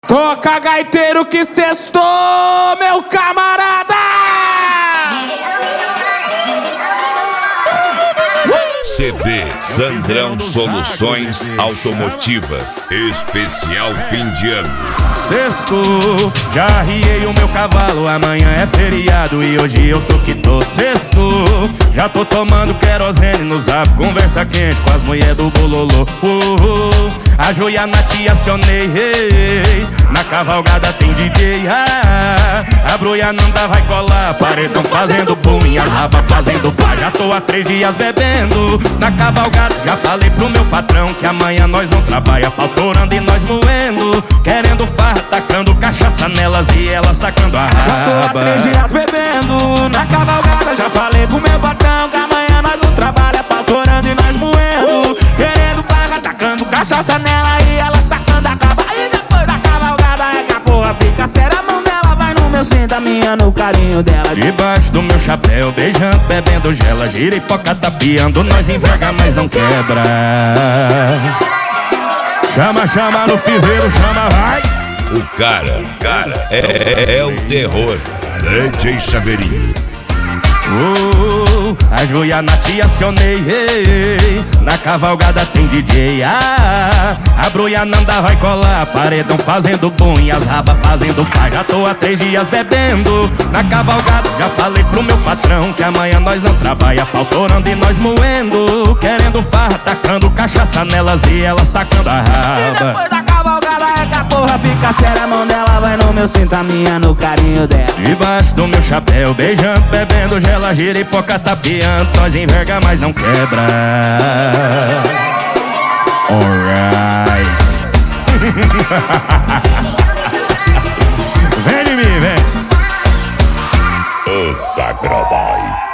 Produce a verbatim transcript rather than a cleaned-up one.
Toca gaiteiro que sextou, meu camarada! C D Sandrão Soluções Automotivas, especial fim de ano. Sexto, já arriei o meu cavalo, amanhã é feriado e hoje eu tô que tô. Sexto, já tô tomando querosene no zap, conversa quente com as mulheres do bololô. uh, uh, A joia na tia acionei, hey, na cavalgada tem D J. ah, A broia não dá, vai colar, paredão fazendo boom e as rabas fazendo pá. Já tô há três dias bebendo na cavalgada, já falei pro meu patrão que amanhã nós não trabalha, pau torando e nós moendo, querendo farra, tacando cachaça nelas e elas tacando a raba. Já tô há três dias bebendo na cavalgada, já falei pro meu patrão que amanhã nós não trabalha, pau torando e nós moendo, querendo farra, tacando cachaça nela e elas tacando a raba. E depois da cavalgada é que a porra fica séria, a mão dela vai no meu cinto, a minha no carinho dela. Debaixo do meu chapéu, beijando, bebendo gela, gira e poca tapeando, nós enverga, mas não quebra. Chama, chama no fizeiro, chama, vai! O cara, o cara é, é, é o terror. D J Chaveirinho. Uh, a joia na tia acionei, hey, na cavalgada tem D J. ah, A broia não dá, vai colar, paredão fazendo boom e as rabas fazendo pá. Já tô há três dias bebendo na cavalgada, já falei pro meu patrão que amanhã nós não trabalha, pau torando e nós moendo, querendo farra, tacando cachaça nelas e elas tacando a raba. E depois da cavalgada é que a porra fica séria, a mão dela vai no meu cinto, a minha no carinho dela. Debaixo do meu chapéu, beijando, bebendo gela, gira e poca tapeando, nós enverga, mas não quebra. Alright. Vem de mim, vem. O Sagroboy.